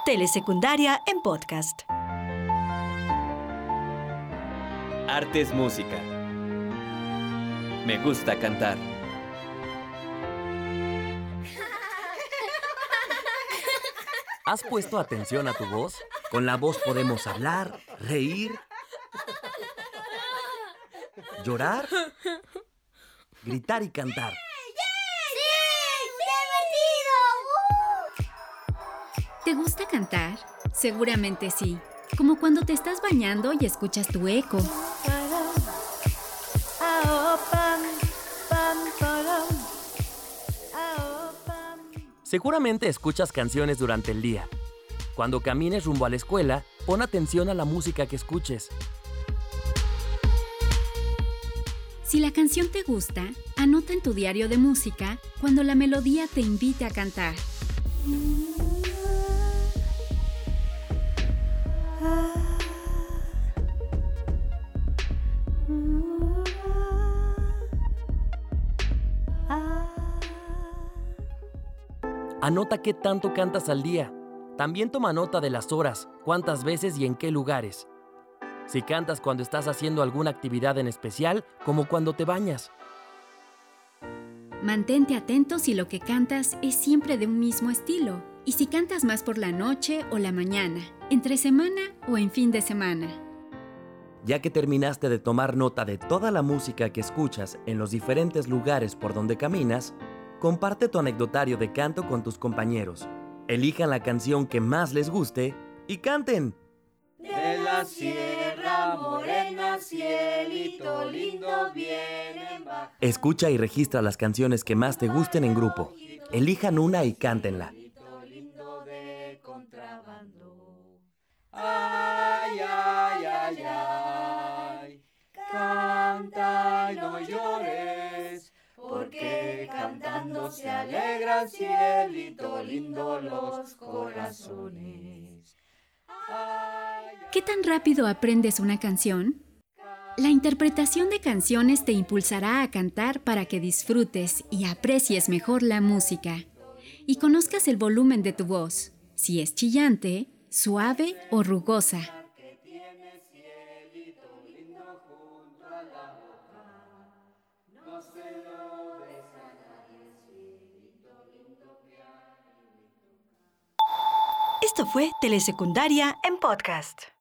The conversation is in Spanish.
Telesecundaria en podcast. Arte es música. Me gusta cantar. ¿Has puesto atención a tu voz? Con la voz podemos hablar, reír, llorar, gritar y cantar. ¿Te gusta cantar? Seguramente sí. Como cuando te estás bañando y escuchas tu eco. Seguramente escuchas canciones durante el día. Cuando camines rumbo a la escuela, pon atención a la música que escuches. Si la canción te gusta, anota en tu diario de música cuando la melodía te invite a cantar. Anota qué tanto cantas al día. También toma nota de las horas, cuántas veces y en qué lugares. Si cantas cuando estás haciendo alguna actividad en especial, como cuando te bañas. Mantente atento si lo que cantas es siempre de un mismo estilo. Y si cantas más por la noche o la mañana, entre semana o en fin de semana. Ya que terminaste de tomar nota de toda la música que escuchas en los diferentes lugares por donde caminas, comparte tu anecdotario de canto con tus compañeros. Elijan la canción que más les guste y canten. De la Sierra Morena, cielito lindo viene bajando. Escucha y registra las canciones que más te gusten en grupo. Elijan una y cántenla. Lindo de contrabando. Ay, ay, ay, ay. Canta y no llores, porque cantando se alegran, cielito lindo, los corazones. ¿Qué tan rápido aprendes una canción? La interpretación de canciones te impulsará a cantar para que disfrutes y aprecies mejor la música y conozcas el volumen de tu voz, si es chillante, suave o rugosa. Esto fue Telesecundaria en podcast.